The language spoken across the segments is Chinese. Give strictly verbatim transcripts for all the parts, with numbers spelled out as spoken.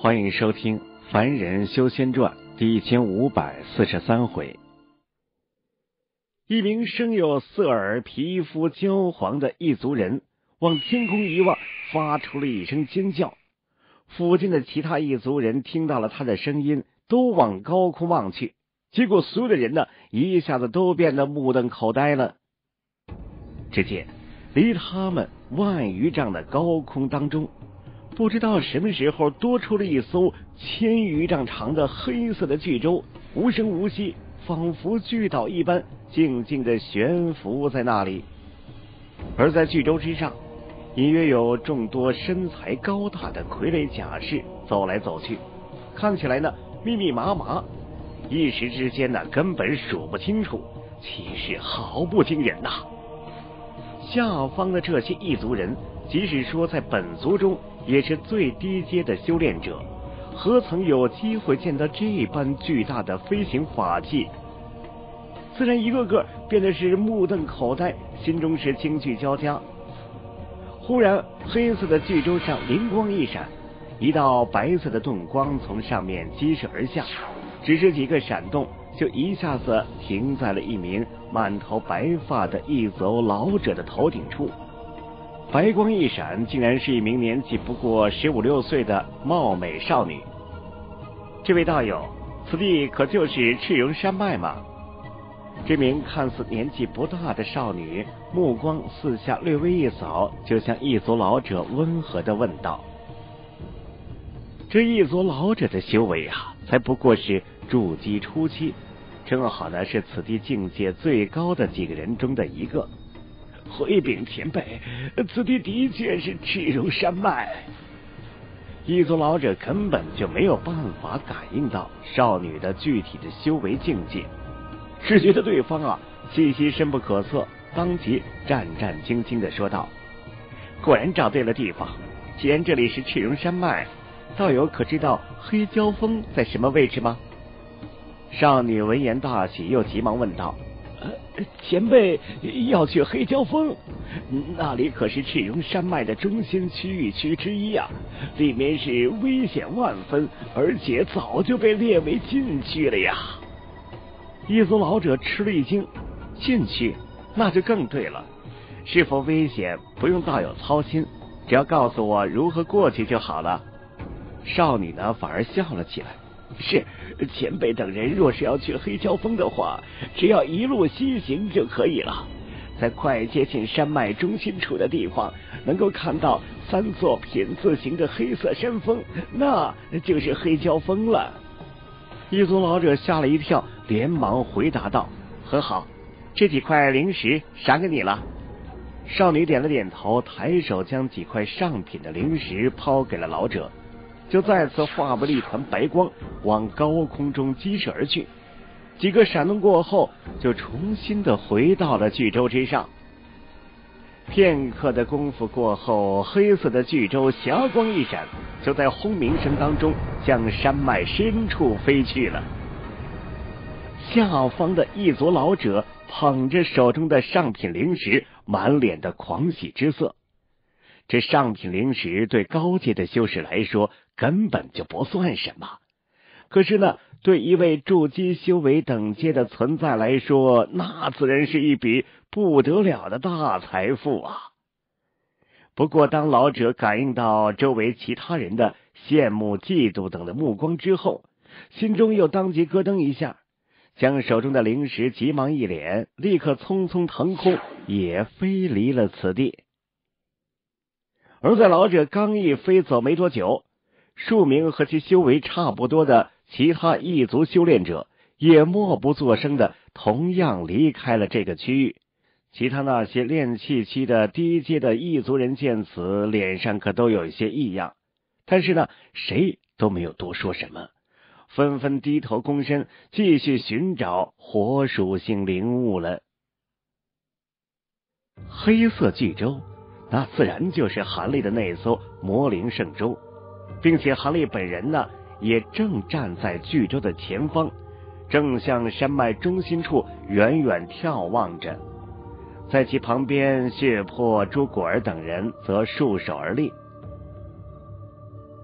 欢迎收听《凡人修仙传》第一千五百四十三回。一名生有色耳、皮肤焦黄的异族人往天空一望，发出了一声尖叫。附近的其他异族人听到了他的声音，都往高空望去，结果所有的人呢，一下子都变得目瞪口呆了。只见离他们万余丈的高空当中，不知道什么时候多出了一艘千余丈长的黑色的巨舟，无声无息，仿佛巨岛一般，静静地悬浮在那里。而在巨舟之上，隐约有众多身材高大的傀儡甲士走来走去，看起来呢密密麻麻，一时之间呢根本数不清楚，气势毫不惊人呐、啊。下方的这些异族人，即使说在本族中也是最低阶的修炼者，何曾有机会见到这般巨大的飞行法器？自然一个个变得是目瞪口呆，心中是惊惧交加。忽然黑色的巨舟上灵光一闪，一道白色的盾光从上面激射而下，只是几个闪动，就一下子停在了一名满头白发的异族老者的头顶处。白光一闪，竟然是一名年纪不过十五六岁的貌美少女。这位道友，此地可就是赤荣山脉吗？这名看似年纪不大的少女，目光四下略微一扫，就向异族老者温和地问道。这异族老者的修为啊，才不过是筑基初期，正好呢是此地境界最高的几个人中的一个。回禀前辈，此地的确是赤荣山脉。异族老者根本就没有办法感应到少女的具体的修为境界，只觉得对方啊气息深不可测，当即战战兢兢地说道：果然找对了地方，既然这里是赤荣山脉，道友可知道黑蛟峰在什么位置吗？少女闻言大喜，又急忙问道：前辈要去黑蛟峰，那里可是赤荣山脉的中心区域区之一啊，里面是危险万分，而且早就被列为禁区了呀。异族老者吃了一惊，禁区？那就更对了，是否危险不用道友操心，只要告诉我如何过去就好了。少女呢反而笑了起来，是前辈等人若是要去黑蛟峰的话，只要一路西行就可以了，在快接近山脉中心处的地方，能够看到三座品字形的黑色山峰，那就是黑蛟峰了。异族老者吓了一跳，连忙回答道：很好，这几块灵石赏给你了。少女点了点头，抬手将几块上品的灵石抛给了老者，就再次化为了一团白光，往高空中激射而去。几个闪动过后，就重新的回到了巨舟之上。片刻的功夫过后，黑色的巨舟霞光一闪，就在轰鸣声当中向山脉深处飞去了。下方的异族老者捧着手中的上品灵石，满脸的狂喜之色。这上品灵石对高阶的修士来说根本就不算什么，可是呢，对一位筑基修为等阶的存在来说，那自然是一笔不得了的大财富啊。不过当老者感应到周围其他人的羡慕、嫉妒等的目光之后，心中又当即咯噔一下，将手中的灵石急忙一敛，立刻匆匆腾空，也飞离了此地。而在老者刚一飞走没多久，数名和其修为差不多的其他异族修炼者也默不作声的同样离开了这个区域。其他那些炼气期的低阶的异族人见此，脸上可都有一些异样，但是呢，谁都没有多说什么，纷纷低头躬身，继续寻找火属性灵物了。黑色巨舟，那自然就是韩立的那艘魔灵圣舟，并且韩立本人呢，也正站在巨舟的前方，正向山脉中心处远远眺望着。在其旁边，血泊、朱果儿等人则束手而立。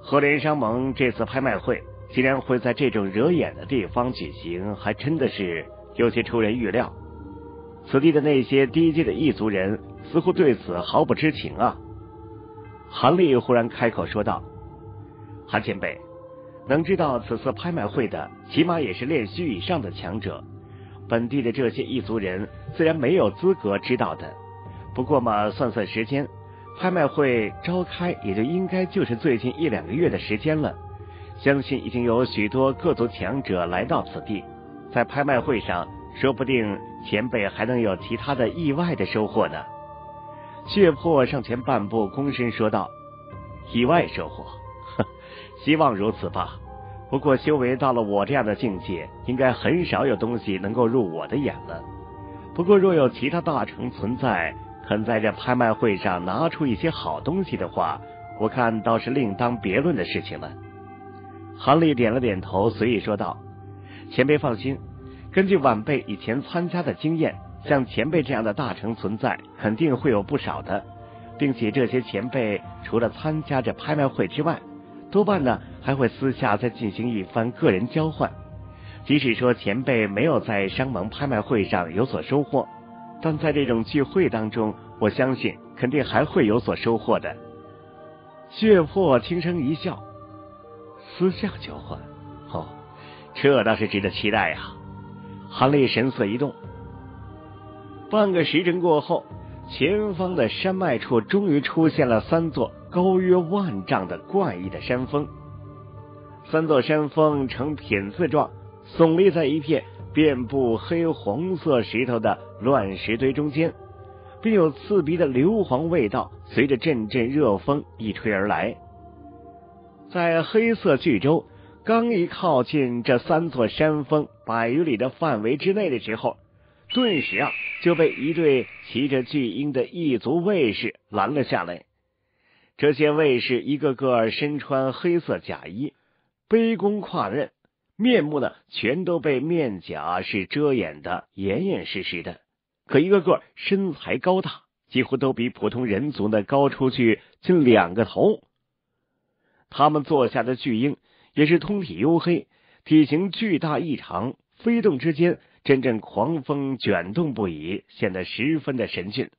和联商盟这次拍卖会竟然会在这种惹眼的地方举行，还真的是有些出人预料。此地的那些低阶的异族人似乎对此毫不知情啊。韩立忽然开口说道：韩前辈，能知道此次拍卖会的起码也是炼虚以上的强者，本地的这些异族人自然没有资格知道的。不过嘛，算算时间，拍卖会召开也就应该就是最近一两个月的时间了，相信已经有许多各族强者来到此地，在拍卖会上说不定前辈还能有其他的意外的收获呢。血魄上前半步，躬身说道：意外收获，呵，希望如此吧。不过修为到了我这样的境界，应该很少有东西能够入我的眼了。不过若有其他大成存在，肯在这拍卖会上拿出一些好东西的话，我看倒是另当别论的事情了。韩立点了点头，随意说道：前辈放心，根据晚辈以前参加的经验，像前辈这样的大成存在肯定会有不少的，并且这些前辈除了参加这拍卖会之外，多半呢还会私下再进行一番个人交换。即使说前辈没有在商盟拍卖会上有所收获，但在这种聚会当中，我相信肯定还会有所收获的。血魄轻声一笑：私下交换，哦，这倒是值得期待啊。韩立神色一动。半个时辰过后，前方的山脉处终于出现了三座高约万丈的怪异的山峰。三座山峰呈品字状，耸立在一片遍布黑红色石头的乱石堆中间，并有刺鼻的硫磺味道随着阵阵热风一吹而来。在黑色巨洲刚一靠近这三座山峰百余里的范围之内的时候，顿时啊就被一队骑着巨鹰的异族卫士拦了下来。这些卫士一个个身穿黑色甲衣，背弓挎刃，面目呢全都被面甲是遮掩的严严实实的，可一个个身材高大，几乎都比普通人族呢高出去近两个头。他们坐下的巨鹰也是通体黝黑，体型巨大异常，飞动之间阵阵狂风卷动不已，显得十分的神俊。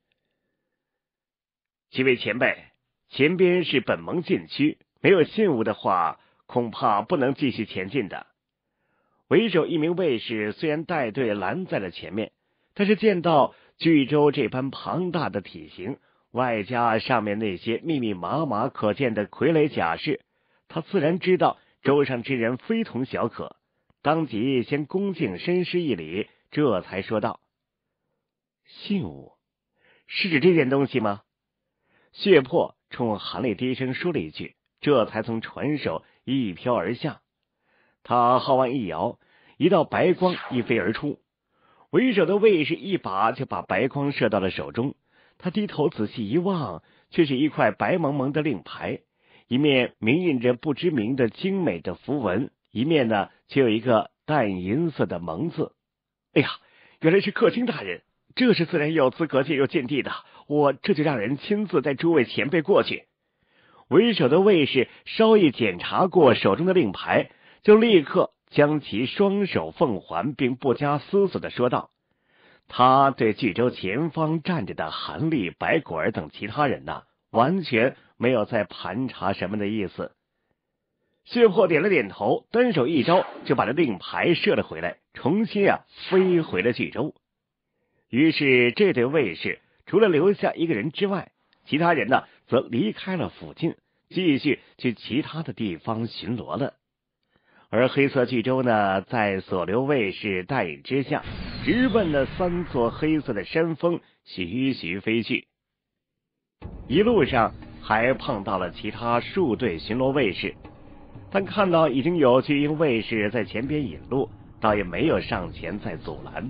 几位前辈，前边是本盟禁区，没有信物的话，恐怕不能继续前进的。为首一名卫士虽然带队拦在了前面，但是见到巨洲这般庞大的体型，外加上面那些密密麻麻可见的傀儡甲士，他自然知道洲上之人非同小可，当即先恭敬深施一礼，这才说道：信物是指这件东西吗？血魄冲韩立低声说了一句，这才从船首一飘而下。他号腕一摇，一道白光一飞而出，为首的卫士一把就把白光射到了手中。他低头仔细一望，却是一块白蒙蒙的令牌，一面明印着不知名的精美的符文，一面呢却有一个淡银色的蒙字。哎呀，原来是客卿大人，这是自然有资格进入禁地的，我这就让人亲自带诸位前辈过去。为首的卫士稍一检查过手中的令牌，就立刻将其双手奉还，并不加思索地说道。他对巨洲前方站着的韩立、白果儿等其他人呢，完全没有在盘查什么的意思。血魄点了点头，单手一招就把这令牌射了回来，重新啊飞回了巨洲。于是这对卫士除了留下一个人之外，其他人呢则离开了附近，继续去其他的地方巡逻了。而黑色巨洲呢，在所留卫士带引之下，直奔那三座黑色的山峰徐徐飞去。一路上还碰到了其他数队巡逻卫士，但看到已经有巨鹰卫士在前边引路，倒也没有上前再阻拦。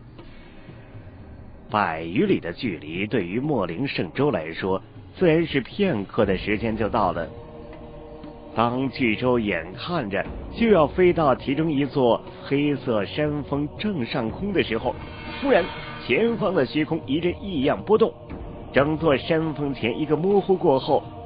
百余里的距离对于莫陵圣州来说，自然是片刻的时间就到了。当巨洲眼看着就要飞到其中一座黑色山峰正上空的时候，忽然前方的虚空一阵异样波动，整座山峰前一个模糊过后，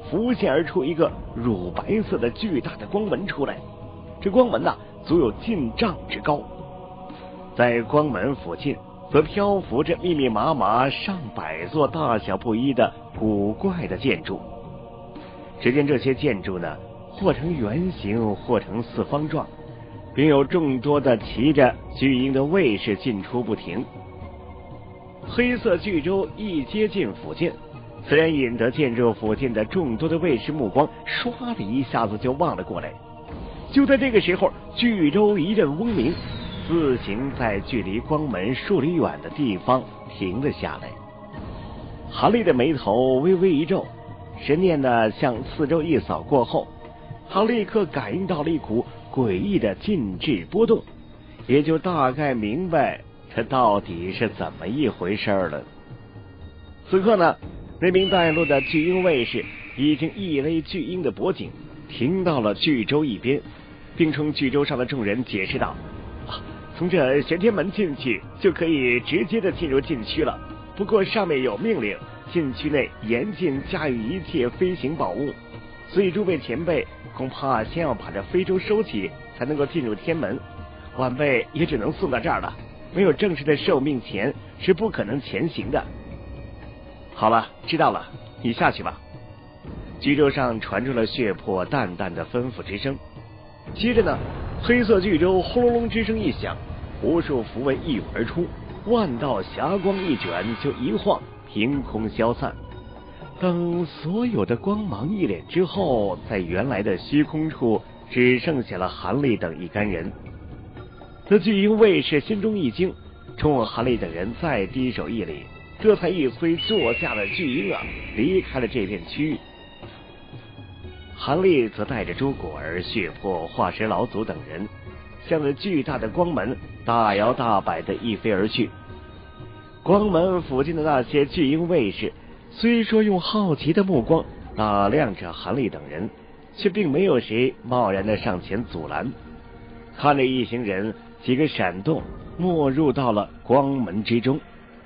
浮现而出一个乳白色的巨大的光门出来，这光门呐、啊，足有近丈之高。在光门附近则漂浮着密密麻麻上百座大小不一的古怪的建筑。只见这些建筑呢，或成圆形，或成四方状，并有众多的骑着巨鹰的卫士进出不停。黑色巨舟一接近附近，自然引得建筑附近的众多的卫士目光唰的一下子就望了过来。就在这个时候，巨舟一阵嗡鸣，自行在距离光门数里远的地方停了下来。韩立的眉头微微一皱，神念呢向四周一扫过后，他立刻感应到了一股诡异的禁制波动，也就大概明白这到底是怎么一回事了。此刻呢，那名带路的巨鹰卫士已经一勒巨鹰的脖颈，停到了巨舟一边，并冲巨舟上的众人解释道：啊，从这玄天门进去就可以直接的进入禁区了，不过上面有命令，禁区内严禁驾驭一切飞行宝物，所以诸位前辈恐怕先要把这飞舟收起，才能够进入天门。晚辈也只能送到这儿了，没有正式的受命前是不可能前行的。好了，知道了，你下去吧。巨舟上传出了血魄淡淡的吩咐之声，接着呢，黑色巨舟轰隆隆之声一响，无数符文一涌而出，万道霞光一卷就一晃，凭空消散。等所有的光芒一敛之后，在原来的虚空处只剩下了韩立等一干人。这巨鹰卫士心中一惊，冲韩立等人再低手一礼，这才一催坐下的巨鹰啊，离开了这片区域。韩立则带着朱果儿、血魄、化石老祖等人，向着巨大的光门大摇大摆的一飞而去。光门附近的那些巨鹰卫士，虽说用好奇的目光打量着韩立等人，却并没有谁贸然的上前阻拦。看着一行人几个闪动，没入到了光门之中。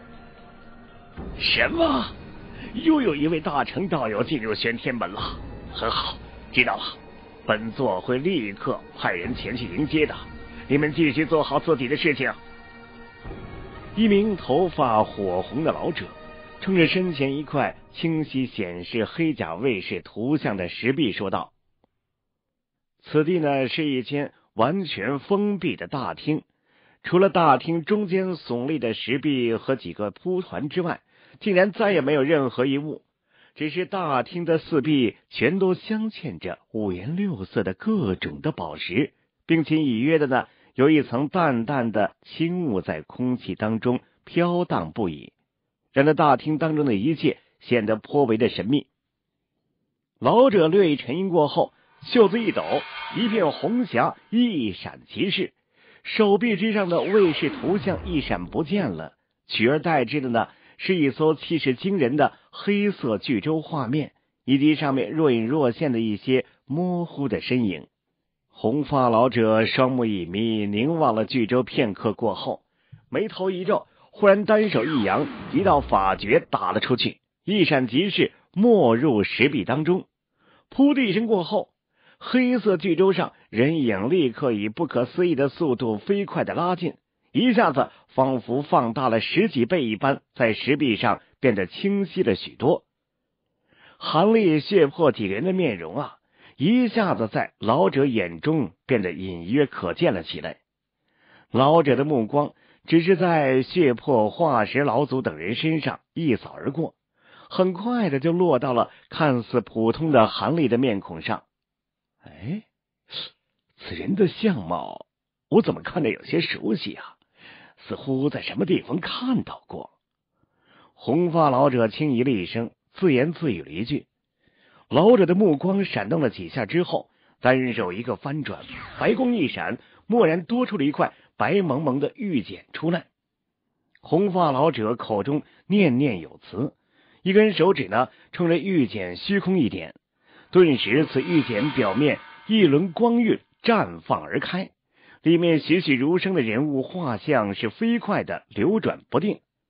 什么？又有一位大成道友进入玄天门了？很好，知道了，本座会立刻派人前去迎接的。你们继续做好自己的事情。一名头发火红的老者冲着身前一块清晰显示黑甲卫士图像的石壁说道：此地呢是一间完全封闭的大厅，除了大厅中间耸立的石壁和几个铺团之外，竟然再也没有任何一物，只是大厅的四壁全都镶嵌着五颜六色的各种的宝石，并且隐约的呢有一层淡淡的轻雾在空气当中飘荡不已，让这大厅当中的一切显得颇为的神秘。老者略一沉吟过后，袖子一抖，一片红霞一闪即逝，手臂之上的卫士图像一闪不见了，取而代之的呢是一艘气势惊人的黑色巨舟画面，以及上面若隐若现的一些模糊的身影。红发老者双目一眯，凝望了巨舟片刻过后，眉头一皱，忽然单手一扬，一道法诀打了出去，一闪即逝，没入石壁当中。噗的一声过后，黑色巨舟上人影立刻以不可思议的速度飞快的拉近，一下子仿佛放大了十几倍一般，在石壁上变得清晰了许多。韩立、血魄几人的面容啊，一下子在老者眼中变得隐约可见了起来。老者的目光只是在血魄、化石老祖等人身上一扫而过，很快的就落到了看似普通的韩立的面孔上。哎，此人的相貌我怎么看着有些熟悉啊，似乎在什么地方看到过。红发老者轻疑了一声，自言自语了一句。老者的目光闪动了几下之后，单手一个翻转，白光一闪，蓦然多出了一块白蒙蒙的玉简出来。红发老者口中念念有词，一根手指呢冲着玉简虚空一点，顿时此玉简表面一轮光晕绽放而开，里面栩栩如生的人物画像是飞快的流转不定。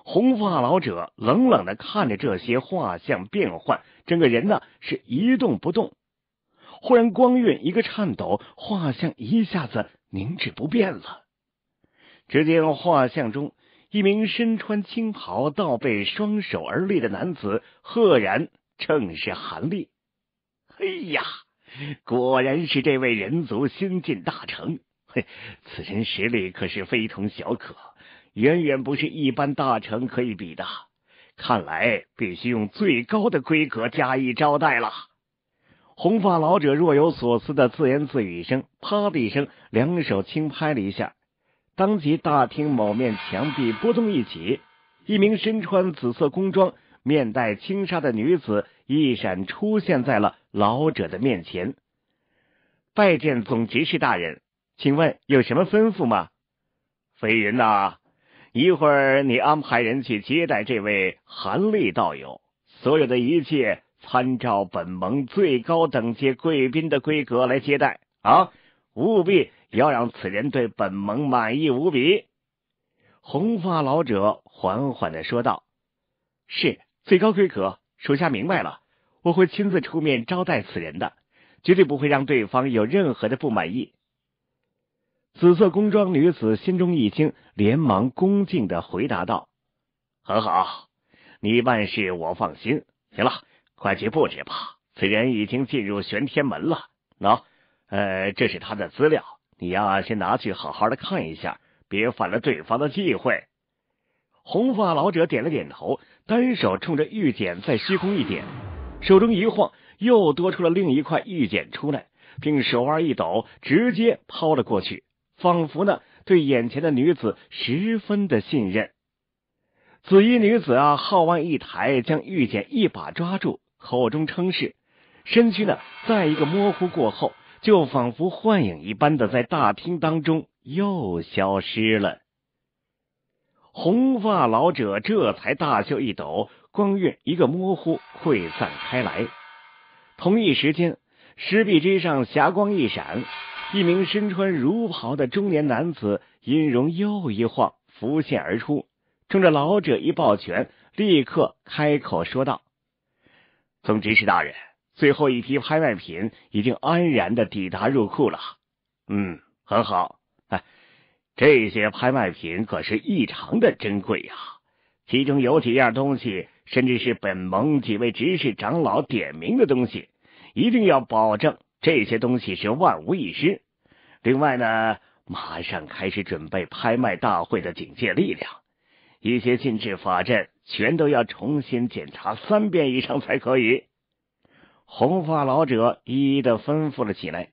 红发老者冷冷地看着这些画像变换，整个人呢是一动不动。忽然光晕一个颤抖，画像一下子凝滞不变了。只见画像中一名身穿青袍、倒背双手而立的男子，赫然正是韩立。哎呀，果然是这位人族新晋大成，嘿，此人实力可是非同小可，远远不是一般大成可以比的。看来必须用最高的规格加以招待了。红发老者若有所思的自言自语一声，啪的一声，两手轻拍了一下，当即大厅某面墙壁波动一起，一名身穿紫色宫装、面带轻纱的女子一闪出现在了老者的面前。拜见总执事大人，请问有什么吩咐吗？飞云呐，一会儿你安排人去接待这位韩立道友，所有的一切参照本盟最高等级贵宾的规格来接待啊！务必要让此人对本盟满意无比。红发老者缓缓地说道：是，最高规格，属下明白了，我会亲自出面招待此人的，绝对不会让对方有任何的不满意。紫色宫装女子心中一惊，连忙恭敬地回答道：很好，你办事我放心。行了，快去布置吧，此人已经进入玄天门了。喏、呃，这是他的资料，你呀先拿去好好的看一下，别犯了对方的忌讳。红发老者点了点头，单手冲着玉简在虚空一点，手中一晃，又多出了另一块玉简出来，并手腕一抖，直接抛了过去，仿佛呢对眼前的女子十分的信任。紫衣女子啊，皓腕一抬，将玉简一把抓住，口中称是，身躯呢在一个模糊过后，就仿佛幻影一般的在大厅当中又消失了。红发老者这才大袖一抖，光晕一个模糊溃散开来。同一时间，石壁之上霞光一闪，一名身穿儒袍的中年男子音容又一晃浮现而出，冲着老者一抱拳，立刻开口说道：总执事大人，最后一批拍卖品已经安然的抵达入库了。嗯，很好。哎，这些拍卖品可是异常的珍贵呀、啊，其中有几样东西甚至是本盟几位执事长老点名的东西，一定要保证这些东西是万无一失。另外呢，马上开始准备拍卖大会的警戒力量，一些禁制法阵全都要重新检查三遍以上才可以。红发老者一一的吩咐了起来。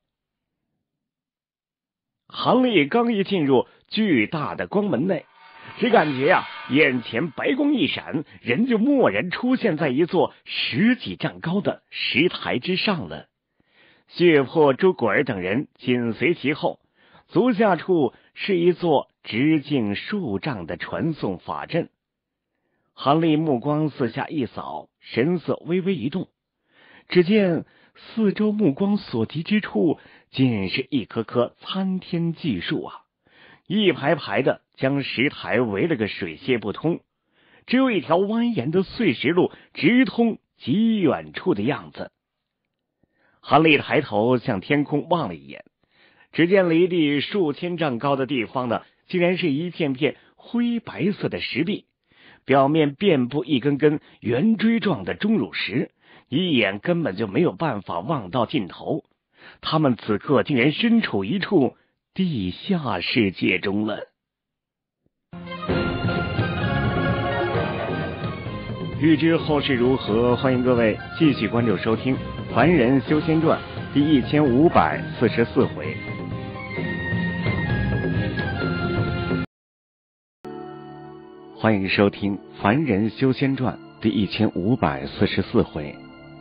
韩立刚一进入巨大的光门内，只感觉啊，眼前白光一闪，人就蓦然出现在一座十几丈高的石台之上了。血魄朱果儿等人紧随其后，足下处是一座直径数丈的传送法阵。韩立目光四下一扫，神色微微一动，只见四周目光所及之处，尽是一棵棵参天巨树啊，一排排的将石台围了个水泄不通，只有一条蜿蜒的碎石路直通极远处的样子。韩立抬头向天空望了一眼，只见离地数千丈高的地方呢，竟然是一片片灰白色的石壁，表面遍布一根根圆锥状的钟乳石，一眼根本就没有办法望到尽头。他们此刻竟然身处一处地下世界中了。欲知后事如何，欢迎各位继续关注收听《凡人修仙传》第一千五百四十四回。欢迎收听《凡人修仙传》第一千五百四十四回。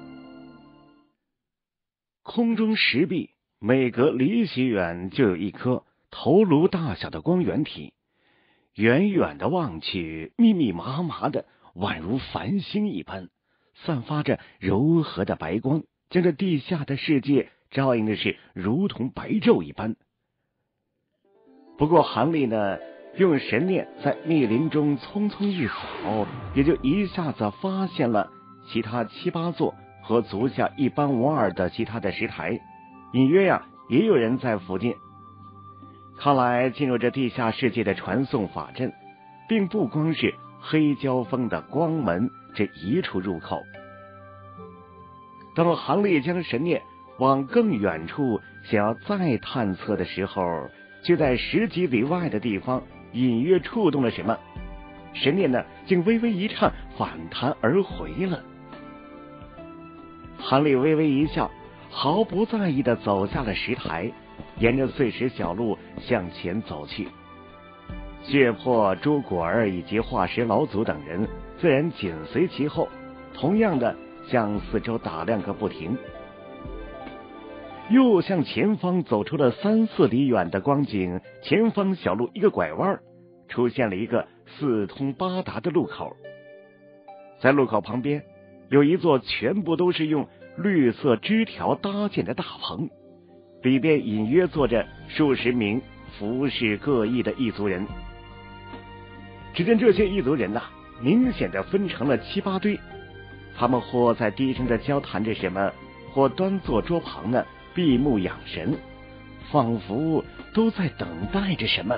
空中石壁每隔离许远就有一颗头颅大小的光源体，远远的望去，密密麻麻的，宛如繁星一般，散发着柔和的白光，将这地下的世界照映的是如同白昼一般。不过韩立呢， 用神念在密林中匆匆一扫，也就一下子发现了其他七八座和足下一般无二的其他的石台，隐约呀、啊、也有人在附近。看来进入这地下世界的传送法阵，并不光是黑胶峰的光门这一处入口。当韩立将神念往更远处想要再探测的时候，就在十几里外的地方隐约触动了什么，神念呢竟微微一颤，反弹而回了。韩立微微一笑，毫不在意地走下了石台，沿着碎石小路向前走去。血破、朱果儿以及化石老祖等人自然紧随其后，同样的向四周打量个不停。又向前方走出了三四里远的光景，前方小路一个拐弯，出现了一个四通八达的路口。在路口旁边有一座全部都是用绿色枝条搭建的大棚，里边隐约坐着数十名服饰各异的异族人。只见这些异族人呐、啊，明显的分成了七八堆，他们或在低声的交谈着什么，或端坐桌旁呢，闭目养神，仿佛都在等待着什么。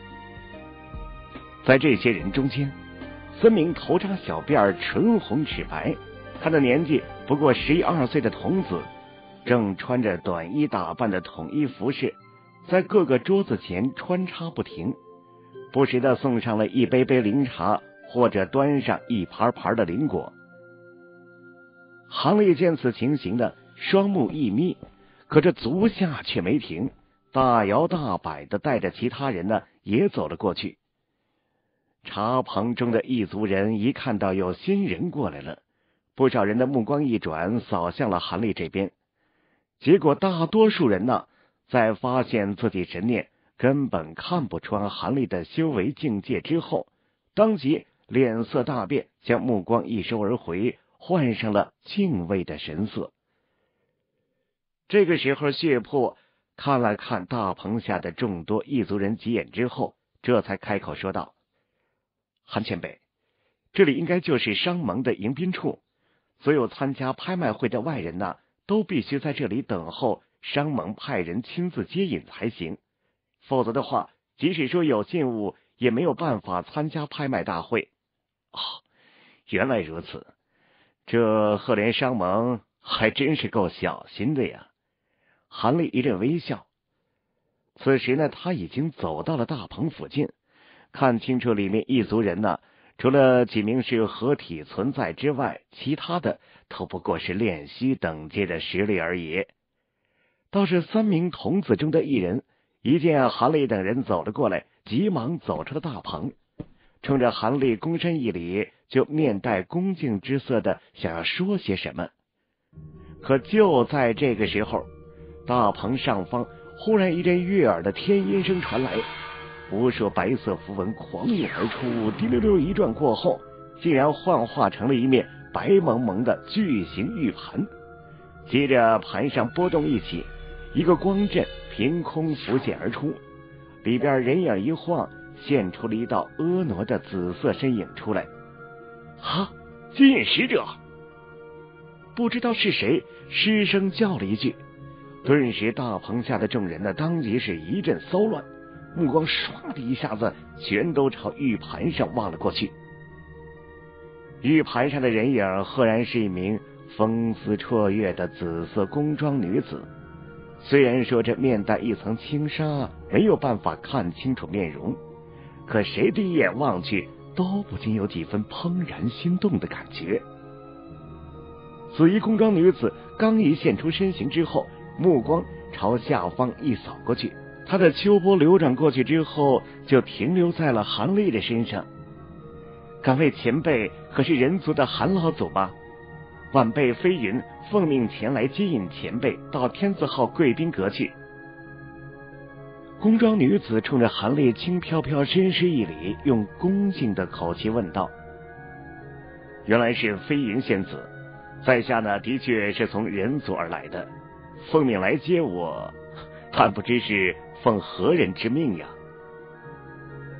在这些人中间，三名头扎小辫、唇红齿白，他的年纪不过十一二岁的童子，正穿着短衣打扮的统一服饰，在各个桌子前穿插不停，不时的送上了一杯杯灵茶，或者端上一盘盘的灵果。韩立见此情形的双目一眯，可这足下却没停，大摇大摆的带着其他人呢也走了过去。茶棚中的异族人一看到有新人过来了，不少人的目光一转，扫向了韩立这边。结果大多数人呢，在发现自己神念根本看不穿韩立的修为境界之后，当即脸色大变，将目光一收而回，换上了敬畏的神色。这个时候，血破看了看大棚下的众多异族人几眼之后，这才开口说道：“韩前辈，这里应该就是商盟的迎宾处，所有参加拍卖会的外人呢、啊，都必须在这里等候商盟派人亲自接引才行，否则的话，即使说有信物，也没有办法参加拍卖大会。”哦，原来如此，这赫连商盟还真是够小心的呀。韩立一阵微笑。此时呢，他已经走到了大棚附近，看清楚里面异族人呢，除了几名是合体存在之外，其他的都不过是炼虚等阶的实力而已。倒是三名童子中的一人，一见韩立等人走了过来，急忙走出了大棚，冲着韩立躬身一礼，就面带恭敬之色的想要说些什么。可就在这个时候，大棚上方忽然一阵悦耳的天音声传来，无数白色符文狂涌而出，滴溜溜一转过后，竟然幻化成了一面白蒙蒙的巨型玉盘。接着盘上波动一起，一个光阵凭空浮现而出，里边人影一晃，现出了一道婀娜的紫色身影出来。啊，金印使者！不知道是谁失声叫了一句，顿时大棚下的众人呢，当即是一阵骚乱，目光唰的一下子全都朝玉盘上望了过去。玉盘上的人影赫然是一名风姿绰约的紫色宫装女子，虽然说这面带一层轻纱，没有办法看清楚面容，可谁第一眼望去都不禁有几分怦然心动的感觉。紫衣宫装女子刚一现出身形之后，目光朝下方一扫过去，她的秋波流转过去之后，就停留在了韩立的身上。敢问前辈可是人族的韩老祖吗？晚辈飞云奉命前来接引前辈到天字号贵宾阁去。宫装女子冲着韩立轻飘飘深施一礼，用恭敬的口气问道：“原来是飞云仙子，在下呢的确是从人族而来的，奉命来接我，但不知是奉何人之命呀？”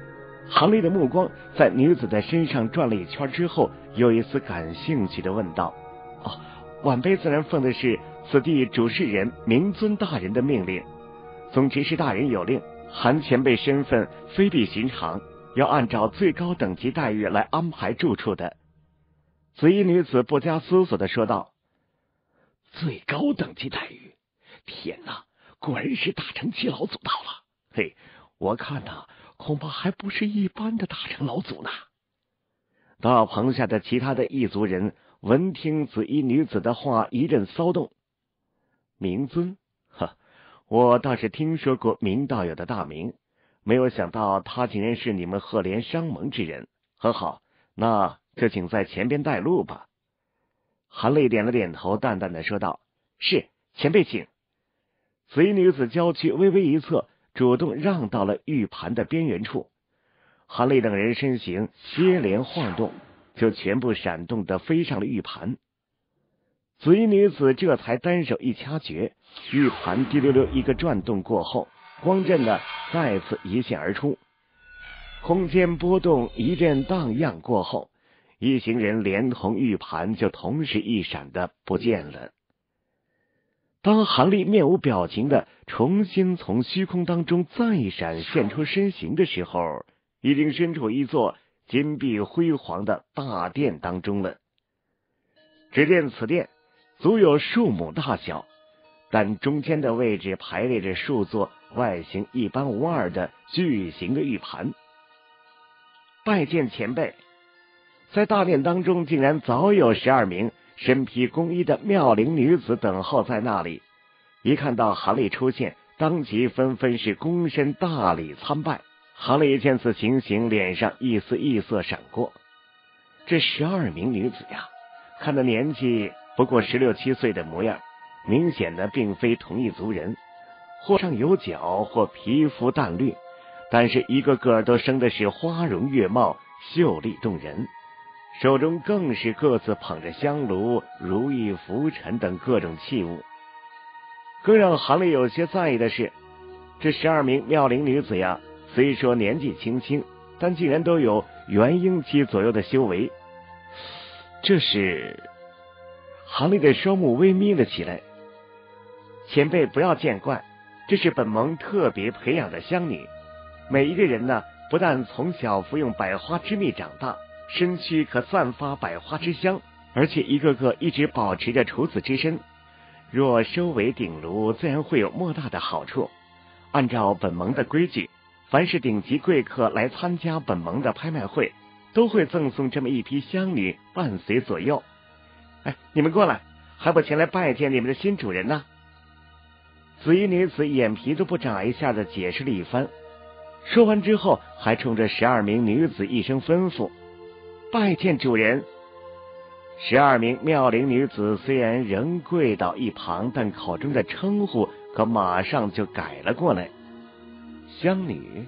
韩立的目光在女子的身上转了一圈之后，有一丝感兴趣的问道：哦，晚辈自然奉的是此地主事人明尊大人的命令，总执事大人有令，韩前辈身份非比寻常，要按照最高等级待遇来安排住处的。紫衣女子不加思索的说道：最高等级待遇，天哪，果然是大成七老祖到了。嘿，我看呐，恐怕还不是一般的大成老祖呢。大棚下的其他的异族人闻听紫衣女子的话，一阵骚动。明尊，呵，我倒是听说过明道友的大名，没有想到他竟然是你们赫连商盟之人。很好，那就请在前边带路吧。韩磊点了点头，淡淡的说道：是，前辈请。紫衣女子娇躯微微一侧，主动让到了玉盘的边缘处。韩磊等人身形接连晃动，就全部闪动的飞上了玉盘。紫衣女子这才单手一掐诀，玉盘滴溜溜一个转动过后，光阵呢再次一现而出。空间波动一阵荡漾过后，一行人连同玉盘就同时一闪的不见了。当韩立面无表情的重新从虚空当中再闪现出身形的时候，已经身处一座金碧辉煌的大殿当中了。只见此殿足有数亩大小，但中间的位置排列着数座外形一般无二的巨型的玉盘。拜见前辈。在大殿当中竟然早有十二名身披宫衣的妙龄女子等候在那里，一看到韩立出现，当即纷纷是躬身大礼参拜。韩立见此情形，脸上一丝异色闪过。这十二名女子呀，看的年纪不过十六七岁的模样，明显的并非同一族人，或上有角，或皮肤淡绿，但是一个个都生的是花容月貌，秀丽动人，手中更是各自捧着香炉、如意拂尘等各种器物。更让韩立有些在意的是，这十二名妙龄女子呀，虽说年纪轻轻，但竟然都有元婴期左右的修为。这是……韩立的双目微眯了起来。前辈不要见怪，这是本盟特别培养的香女，每一个人呢，不但从小服用百花之蜜长大，身躯可散发百花之香，而且一个个一直保持着处子之身。若收为鼎炉，自然会有莫大的好处。按照本盟的规矩，凡是顶级贵客来参加本盟的拍卖会，都会赠送这么一批香女伴随左右。哎，你们过来，还不前来拜见你们的新主人呢？紫衣女子眼皮都不眨一下的解释了一番，说完之后，还冲着十二名女子一声吩咐：拜见主人。十二名妙龄女子虽然仍跪到一旁，但口中的称呼可马上就改了过来。香女，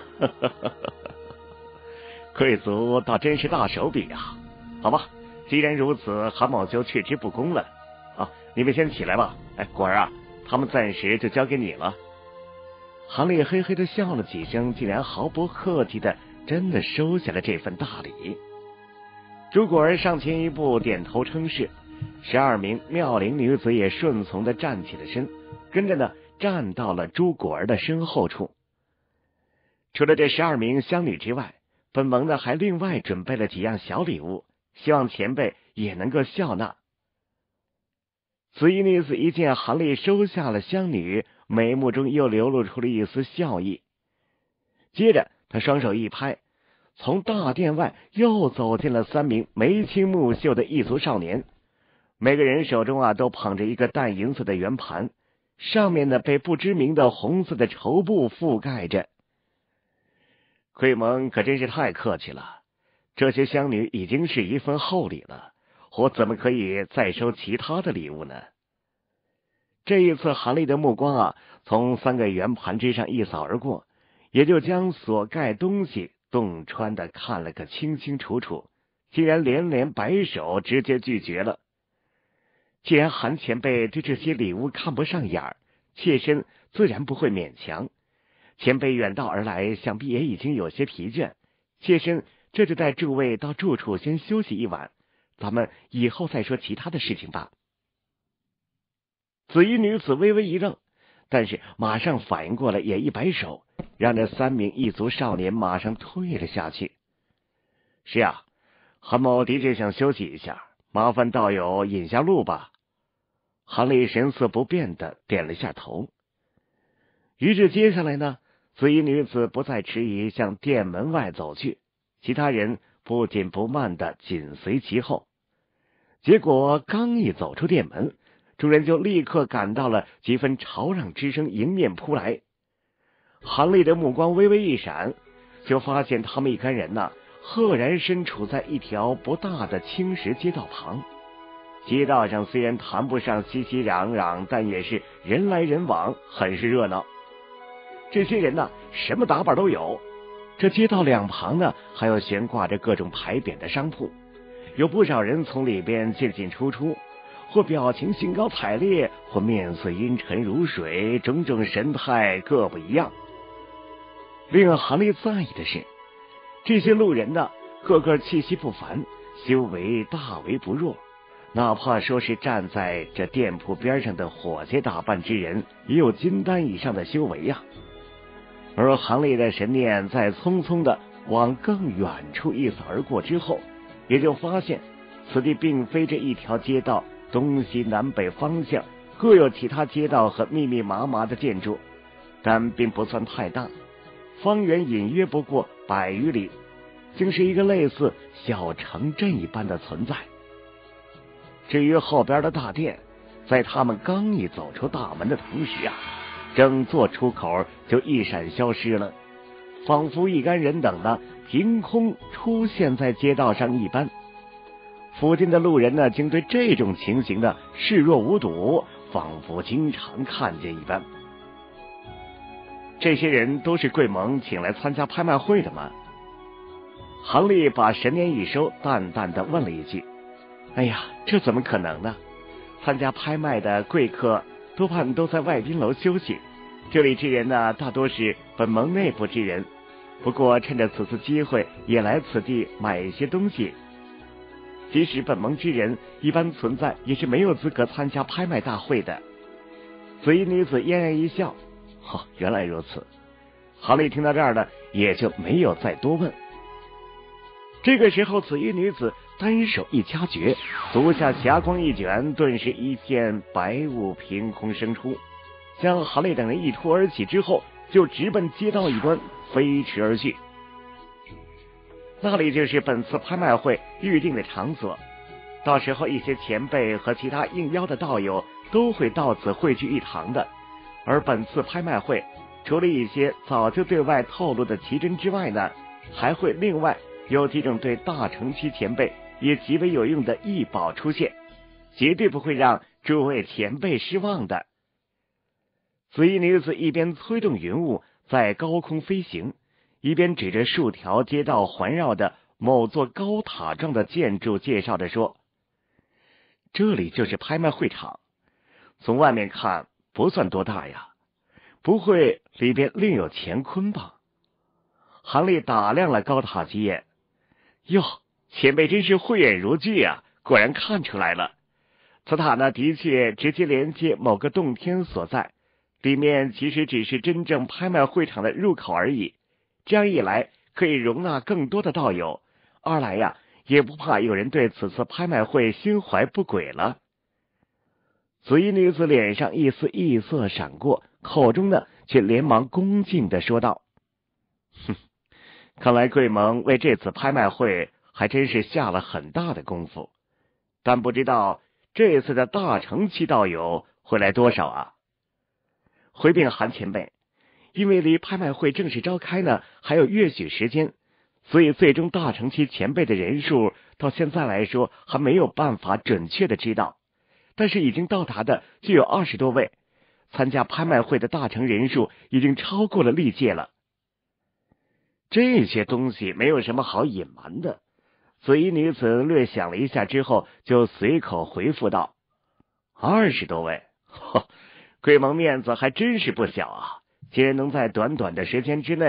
贵族倒真是大手笔啊！好吧，既然如此，韩某就去之不恭了。啊，你们先起来吧。哎，果儿啊，他们暂时就交给你了。韩立嘿嘿的笑了几声，竟然毫不客气的真的收下了这份大礼。朱果儿上前一步，点头称是。十二名妙龄女子也顺从的站起了身，跟着呢站到了朱果儿的身后处。除了这十二名香女之外，本盟呢还另外准备了几样小礼物，希望前辈也能够笑纳。紫衣女子一见韩立收下了香女，眉目中又流露出了一丝笑意。接着她双手一拍，从大殿外又走进了三名眉清目秀的异族少年，每个人手中啊都捧着一个淡银色的圆盘，上面呢被不知名的红色的绸布覆盖着。贵盟可真是太客气了，这些香女已经是一份厚礼了，我怎么可以再收其他的礼物呢？这一次韩立的目光啊从三个圆盘之上一扫而过，也就将所盖东西洞穿的看了个清清楚楚，竟然连连摆手，直接拒绝了。既然韩前辈对这些礼物看不上眼儿，妾身自然不会勉强。前辈远道而来，想必也已经有些疲倦， 妾身这就带诸位到住处先休息一晚，咱们以后再说其他的事情吧。”紫衣女子微微一愣，但是马上反应过来，也一摆手，让这三名异族少年马上退了下去。“是啊，韩某的确想休息一下，麻烦道友引下路吧。”韩立神色不变的点了下头。于是接下来呢，紫衣女子不再迟疑，向店门外走去，其他人不紧不慢的紧随其后。结果刚一走出店门，众人就立刻感到了几分吵嚷之声迎面扑来。韩立的目光微微一闪，就发现他们一干人呐，赫然身处在一条不大的青石街道旁。街道上虽然谈不上熙熙攘攘，但也是人来人往，很是热闹。这些人呢，什么打扮都有。这街道两旁呢，还有悬挂着各种牌匾的商铺，有不少人从里边进进出出，或表情兴高采烈，或面色阴沉如水，种种神态各不一样。令韩立在意的是，这些路人呢，个个气息不凡，修为大为不弱，哪怕说是站在这店铺边上的伙计打扮之人，也有金丹以上的修为呀。而韩立的神念在匆匆的往更远处一扫而过之后，也就发现此地并非这一条街道，东西南北方向各有其他街道和密密麻麻的建筑，但并不算太大，方圆隐约不过百余里，竟是一个类似小城镇一般的存在。至于后边的大殿，在他们刚一走出大门的同时啊，整座出口就一闪消失了，仿佛一干人等呢凭空出现在街道上一般。附近的路人呢，竟对这种情形呢视若无睹，仿佛经常看见一般。这些人都是贵盟请来参加拍卖会的吗？韩立把神念一收，淡淡的问了一句：“哎呀，这怎么可能呢？参加拍卖的贵客多半都在外宾楼休息，这里之人呢，大多是本盟内部之人，不过趁着此次机会也来此地买一些东西。即使本盟之人一般存在，也是没有资格参加拍卖大会的。”紫衣女子嫣然一笑：“哦，原来如此。”韩立听到这儿呢，也就没有再多问。这个时候，紫衣女子单手一掐诀，足下霞光一卷，顿时一片白雾凭空生出，将韩立等人一拖而起之后，就直奔街道一端飞驰而去。那里就是本次拍卖会预定的场所，到时候一些前辈和其他应邀的道友都会到此汇聚一堂的。而本次拍卖会除了一些早就对外透露的奇珍之外呢，还会另外有几种对大城期前辈也极为有用的异宝出现，绝对不会让诸位前辈失望的。紫衣女子一边催动云雾在高空飞行，一边指着数条街道环绕的某座高塔状的建筑介绍着说：“这里就是拍卖会场，从外面看不算多大呀，不会里边另有乾坤吧？”韩立打量了高塔几眼：“哟，前辈真是慧眼如炬啊，果然看出来了。此塔呢，的确直接连接某个洞天所在，里面其实只是真正拍卖会场的入口而已。这样一来，可以容纳更多的道友；二来呀，也不怕有人对此次拍卖会心怀不轨了。”紫衣女子脸上一丝异色闪过，口中呢却连忙恭敬的说道：“哼，看来贵盟为这次拍卖会还真是下了很大的功夫，但不知道这次的大城期道友会来多少啊？”回禀韩前辈，因为离拍卖会正式召开呢还有月许时间，所以最终大城期前辈的人数到现在来说还没有办法准确的知道，但是已经到达的就有二十多位，参加拍卖会的大成人数已经超过了历届了。这些东西没有什么好隐瞒的。紫衣女子略想了一下之后，就随口回复道：“二十多位，贵盟面子还真是不小啊！竟然能在短短的时间之内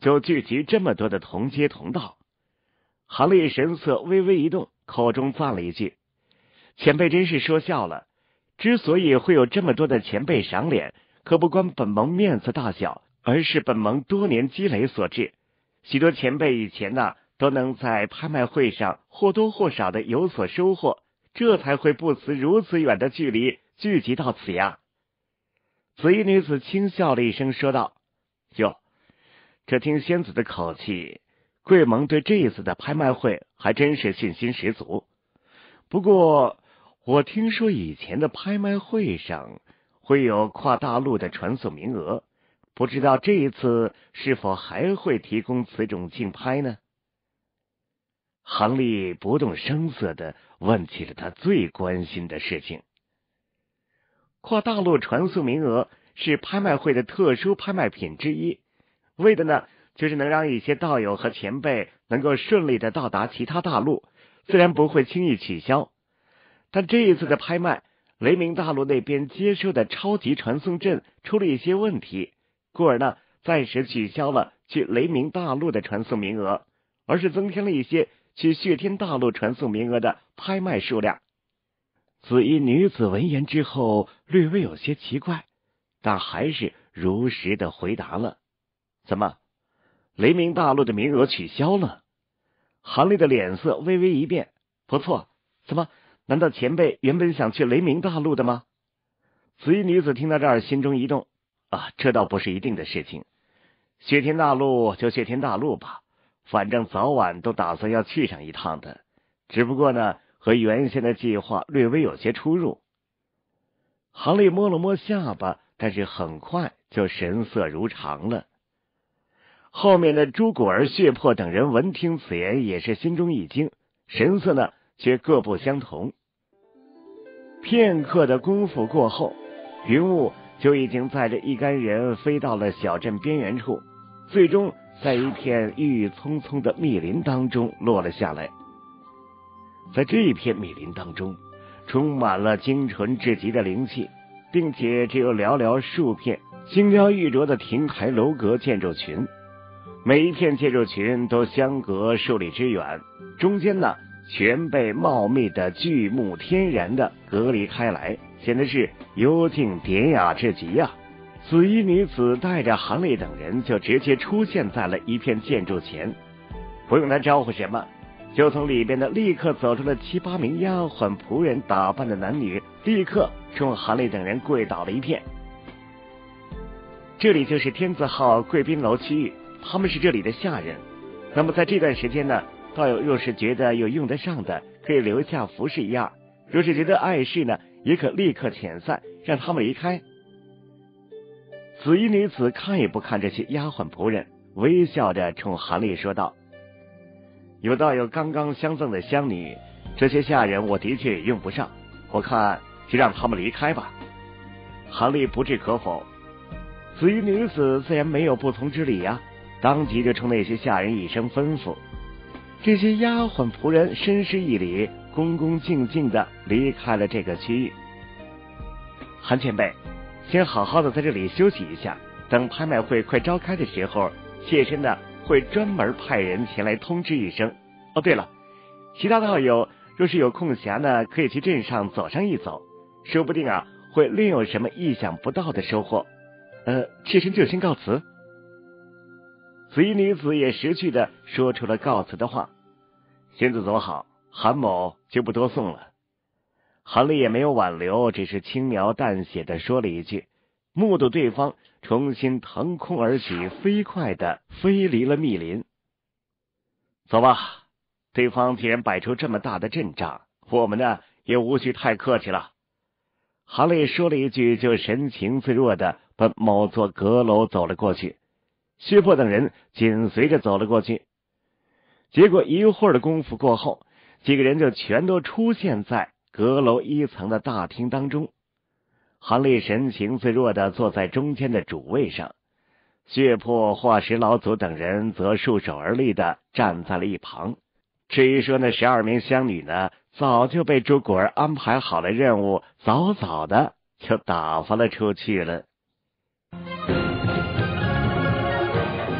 就聚集这么多的同街同道。韩立神色微微一动，口中赞了一句：前辈真是说笑了，之所以会有这么多的前辈赏脸，可不关本盟面子大小，而是本盟多年积累所致。许多前辈以前呢，都能在拍卖会上或多或少的有所收获，这才会不辞如此远的距离聚集到此呀。紫衣女子轻笑了一声说道：哟，这听仙子的口气，贵盟对这一次的拍卖会还真是信心十足。不过我听说以前的拍卖会上会有跨大陆的传送名额，不知道这一次是否还会提供此种竞拍呢？韩立不动声色地问起了他最关心的事情。跨大陆传送名额是拍卖会的特殊拍卖品之一，为的呢，就是能让一些道友和前辈能够顺利的到达其他大陆，自然不会轻易取消。但这一次的拍卖，雷鸣大陆那边接收的超级传送阵出了一些问题，故而呢，暂时取消了去雷鸣大陆的传送名额，而是增添了一些去血天大陆传送名额的拍卖数量。紫衣女子闻言之后略微有些奇怪，但还是如实的回答了：怎么，雷鸣大陆的名额取消了？韩立的脸色微微一变，不错，怎么，难道前辈原本想去雷鸣大陆的吗？紫衣女子听到这儿心中一动，啊，这倒不是一定的事情，血天大陆就血天大陆吧，反正早晚都打算要去上一趟的，只不过呢，和原先的计划略微有些出入。韩立摸了摸下巴，但是很快就神色如常了。后面的朱果儿、血魄等人闻听此言，也是心中一惊，神色呢却各不相同。片刻的功夫过后，云雾就已经载着一干人飞到了小镇边缘处，最终在一片郁郁葱葱的密林当中落了下来。在这一片密林当中，充满了精纯至极的灵气，并且只有寥寥数片精雕玉琢的亭台楼阁建筑群，每一片建筑群都相隔数里之远，中间呢全被茂密的巨木天然的隔离开来，显得是幽静典雅至极呀、啊。紫衣女子带着韩立等人就直接出现在了一片建筑前，不用他招呼什么，就从里边的立刻走出了七八名丫鬟仆人打扮的男女，立刻冲韩立等人跪倒了一片。这里就是天字号贵宾楼区域，他们是这里的下人。那么在这段时间呢，道友若是觉得有用得上的，可以留下服侍一二；若是觉得碍事呢，也可立刻遣散，让他们离开。紫衣女子看也不看这些丫鬟仆人，微笑着冲韩立说道：有道友刚刚相赠的香女，这些下人我的确也用不上，我看就让他们离开吧。韩立不置可否，紫衣女子自然没有不从之理呀、啊，当即就冲那些下人一声吩咐。这些丫鬟仆人深施一礼，恭恭敬敬的离开了这个区域。韩前辈，先好好的在这里休息一下，等拍卖会快召开的时候，妾身呢会专门派人前来通知一声。哦，对了，其他道友若是有空暇呢，可以去镇上走上一走，说不定啊会另有什么意想不到的收获。呃，妾身就先告辞。紫衣女子也识趣的说出了告辞的话。仙子走好，韩某就不多送了。韩立也没有挽留，只是轻描淡写的说了一句，目睹对方重新腾空而起，飞快的飞离了密林。走吧，对方既然摆出这么大的阵仗，我们呢也无需太客气了。韩立说了一句，就神情自若的奔某座阁楼走了过去，薛破等人紧随着走了过去。结果一会儿的功夫过后，几个人就全都出现在阁楼一层的大厅当中。韩立神情自若的坐在中间的主位上，血破、化石老祖等人则束手而立的站在了一旁。至于说那十二名香女呢，早就被朱果儿安排好了任务，早早的就打发了出去了。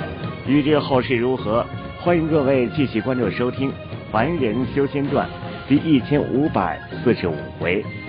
欲知后事如何，欢迎各位继续关注收听《凡人修仙传》第一千五百四十五回。